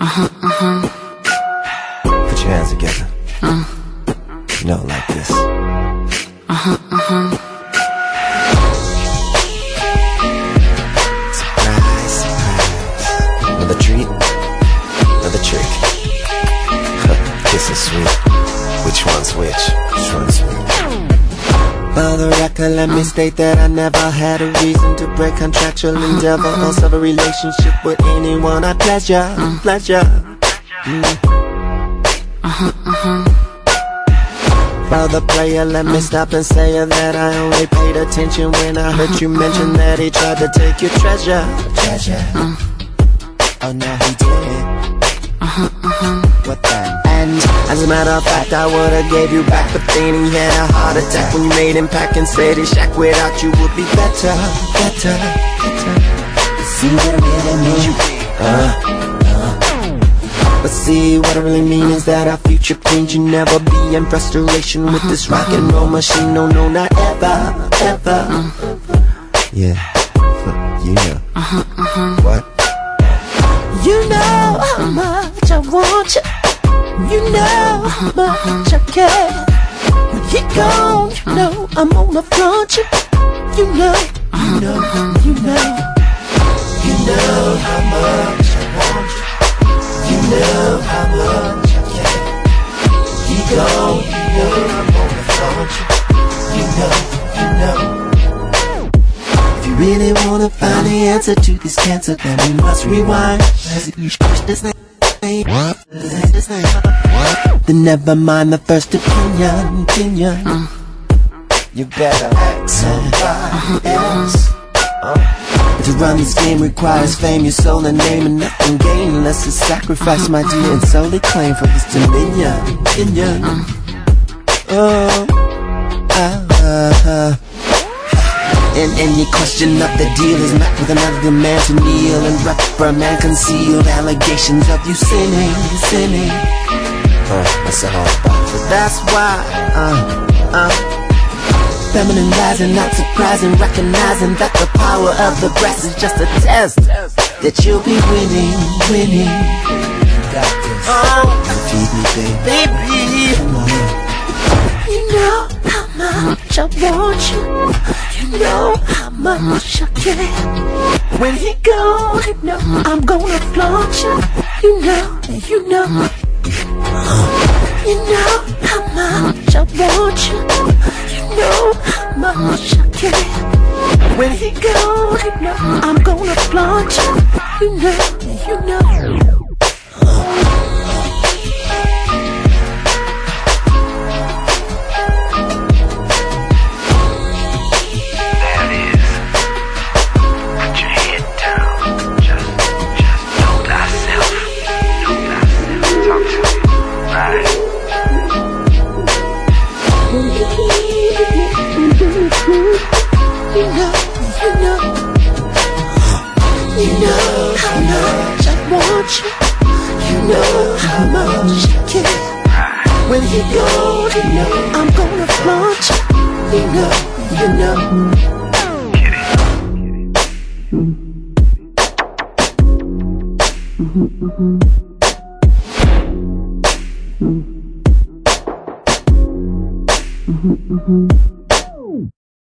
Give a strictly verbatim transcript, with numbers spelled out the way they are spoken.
Uh-huh, uh-huh. Put your hands together. Uh. You know, like this. Uh-huh, uh-huh. Surprise, surprise. Another treat, another trick. Kiss is sweet. Which one's which? Which one's which? For the record, let me state that I never had a reason to break contractual endeavor or serve a relationship with anyone. I pleasure, pleasure. Mm. Uh-huh, uh-huh. For the player, let me stop and say that I only paid attention when I heard you mention that he tried to take your treasure. Treasure. Uh. Oh, no, he did. Uh-huh, uh-huh. What then? And as a matter of fact, I would've gave you back, but then he had a heart attack when you made him pack and said his shack without you would be better, better, better. See what I really mean? Uh, uh. But see, what I really mean is that our future cleans. You never be in frustration with this rock and roll machine. No, no, not ever, ever. Yeah, you know. Uh-huh, uh-huh. What? You know how much I want you. You know how much I care. When you're gone, you know I'm gonna flaunt you. You know, you know, you know. You know how much I want you. You know how much I care. You go, you know I'm gonna flaunt you. You know, you know. If you really wanna find the answer to this cancer, then we must rewind. Push this thing. What? This thing. What? Then never mind the first opinion, opinion. Uh. You better act somebody else. Uh. To run this game requires fame, your soul and name, and nothing gain unless it's sacrifice, my dear, and solely claim for this dominion, dominion. Oh, ah, ah, ah. And any question of the deal is met with another demand to kneel and reprimand concealed allegations of you sinning, sinning. Uh, that's a hard part. So that's why, uh, uh. feminine rising, not surprising, recognizing that the power of the breast is just a test that you'll be winning, winning. You got this. Oh, feed me, baby. Baby. Come on. You know how much I want you. You know how much I care. When he goes, you know I'm gonna flaunt you. You know, you know. You know how much I want you. You know how much I care. When he goes, you know I'm gonna flaunt you. You know, you know. You know, you know, you know how much I want you. You know how much I care. When he goes, you know I'm gonna flaunt you. You know, you know.